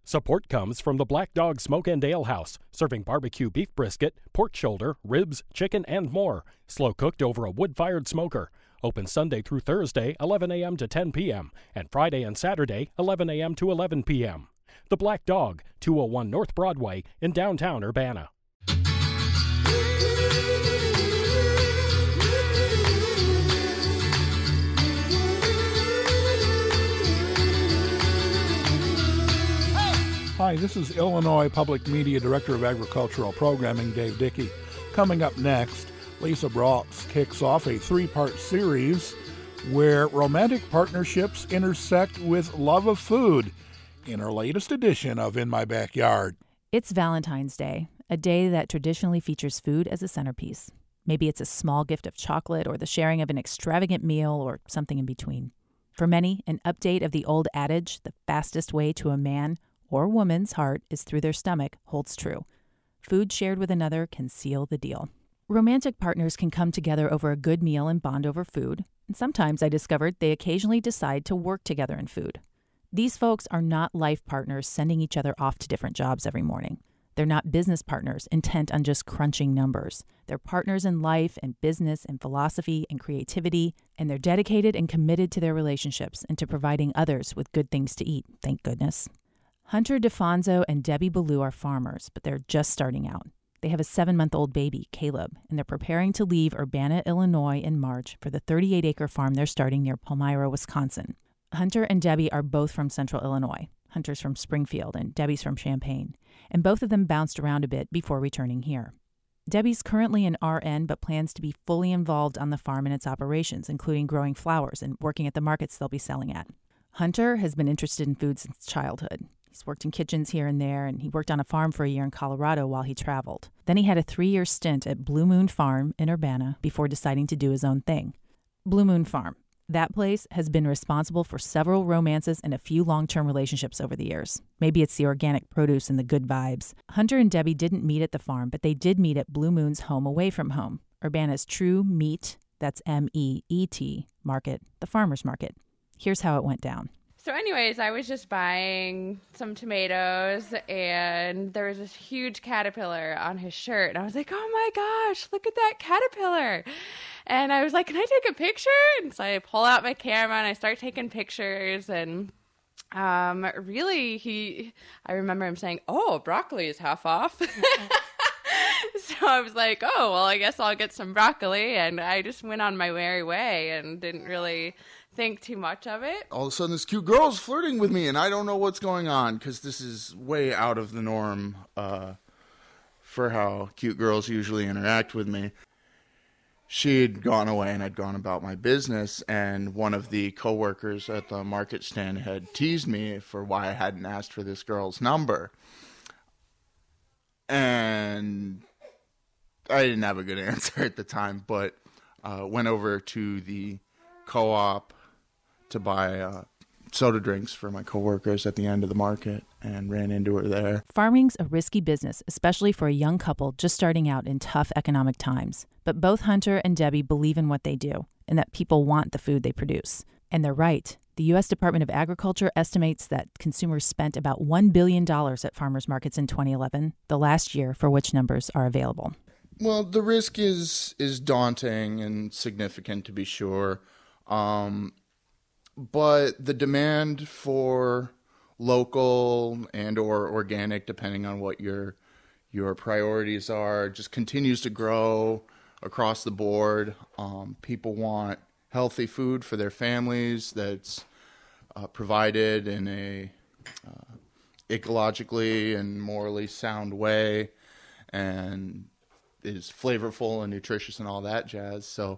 Support comes from the Black Dog Smoke and Ale House, serving barbecue beef brisket, pork shoulder, ribs, chicken, and more. Slow cooked over a wood-fired smoker. Open Sunday through Thursday, 11 a.m. to 10 p.m., and Friday and Saturday, 11 a.m. to 11 p.m. The Black Dog, 201 North Broadway in downtown Urbana. Hi, this is Illinois Public Media Director of Agricultural Programming, Dave Dickey. Coming up next, Lisa Brooks kicks off a three-part series where romantic partnerships intersect with love of food in her latest edition of In My Backyard. It's Valentine's Day, a day that traditionally features food as a centerpiece. Maybe it's a small gift of chocolate or the sharing of an extravagant meal or something in between. For many, an update of the old adage, the fastest way to a man or woman's heart is through their stomach, holds true. Food shared with another can seal the deal. Romantic partners can come together over a good meal and bond over food. And sometimes I discovered they occasionally decide to work together in food. These folks are not life partners sending each other off to different jobs every morning. They're not business partners intent on just crunching numbers. They're partners in life and business and philosophy and creativity, and they're dedicated and committed to their relationships and to providing others with good things to eat, thank goodness. Hunter DeFonso and Debbie Ballou are farmers, but they're just starting out. They have a 7-month-old baby, Caleb, and they're preparing to leave Urbana, Illinois in March for the 38-acre farm they're starting near Palmyra, Wisconsin. Hunter and Debbie are both from Central Illinois. Hunter's from Springfield and Debbie's from Champaign, and both of them bounced around a bit before returning here. Debbie's currently an RN but plans to be fully involved on the farm and its operations, including growing flowers and working at the markets they'll be selling at. Hunter has been interested in food since childhood. He's worked in kitchens here and there, and he worked on a farm for a year in Colorado while he traveled. Then he had a 3-year stint at Blue Moon Farm in Urbana before deciding to do his own thing. Blue Moon Farm. That place has been responsible for several romances and a few long-term relationships over the years. Maybe it's the organic produce and the good vibes. Hunter and Debbie didn't meet at the farm, but they did meet at Blue Moon's home away from home, Urbana's true meat, that's M-E-E-T, market, the farmer's market. Here's how it went down. So anyways, I was just buying some tomatoes, and there was this huge caterpillar on his shirt. And I was like, oh my gosh, look at that caterpillar. And I was like, can I take a picture? And so I pull out my camera and I start taking pictures. And really, I remember him saying, oh, broccoli is half off. So I was like, oh, well, I guess I'll get some broccoli. And I just went on my merry way and didn't really think too much of it. All of a sudden, this cute girl's flirting with me, and I don't know what's going on, because this is way out of the norm for how cute girls usually interact with me. She'd gone away, and I'd gone about my business, and one of the coworkers at the market stand had teased me for why I hadn't asked for this girl's number. And I didn't have a good answer at the time, but went over to the co-op to buy soda drinks for my coworkers at the end of the market and ran into her there. Farming's a risky business, especially for a young couple just starting out in tough economic times. But both Hunter and Debbie believe in what they do and that people want the food they produce. And they're right. The U.S. Department of Agriculture estimates that consumers spent about $1 billion at farmers markets in 2011, the last year for which numbers are available. Well, the risk is daunting and significant, to be sure. But the demand for local and or organic, depending on what your priorities are, just continues to grow across the board. People want healthy food for their families that's provided in a ecologically and morally sound way and is flavorful and nutritious and all that jazz. So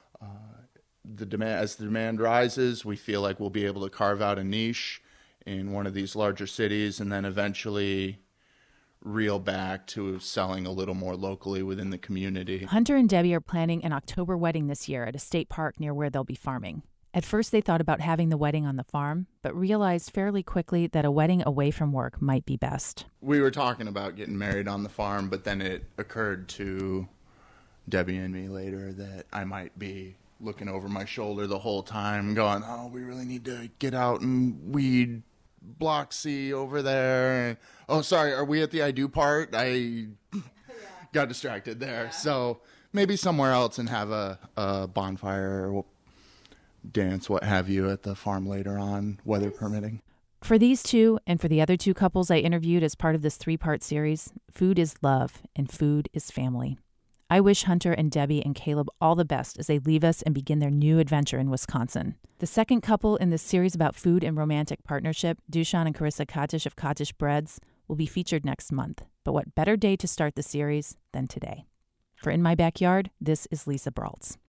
as the demand rises, we feel like we'll be able to carve out a niche in one of these larger cities and then eventually reel back to selling a little more locally within the community. Hunter and Debbie are planning an October wedding this year at a state park near where they'll be farming. At first, they thought about having the wedding on the farm, but realized fairly quickly that a wedding away from work might be best. We were talking about getting married on the farm, but then it occurred to Debbie and me later that I might be looking over my shoulder the whole time going, oh, we really need to get out and weed Block C over there. Oh, sorry, are we at the I do part? I got distracted there. Yeah. So maybe somewhere else and have a bonfire or dance, what have you, at the farm later on, weather permitting. For these two and for the other two couples I interviewed as part of this 3-part series, food is love and food is family. I wish Hunter and Debbie and Caleb all the best as they leave us and begin their new adventure in Wisconsin. The second couple in this series about food and romantic partnership, Dushan and Carissa Katish of Katish Breads, will be featured next month. But what better day to start the series than today? For In My Backyard, this is Lisa Braultz.